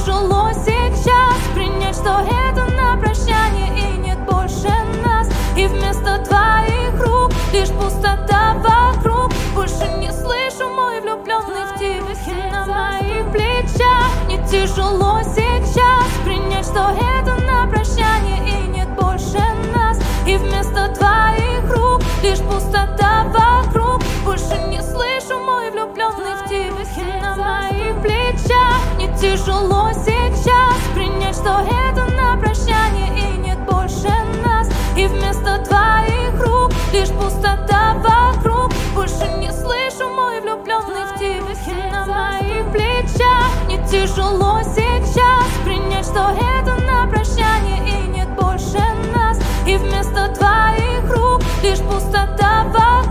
тяжело сейчас принять, что это на прощание и нет больше нас. И вместо твоих рук лишь пустота вокруг. Больше не слышу мой влюбленный в тебя на моих плечах. Мне тяжело сейчас принять, что это на прощание и нет больше нас. И вместо твоих рук лишь пустота вокруг. Больше не слышу мой влюбленный в тебя на моих плечах. Мне тяжело сейчас принять, что это на прощание и нет больше нас. И вместо твоих рук лишь пустота вокруг. Больше не слышу мой влюбленный в тебя на моих плечах. Мне тяжело сейчас принять, что это на прощание и нет больше нас. И вместо твоих рук лишь пустота вокруг.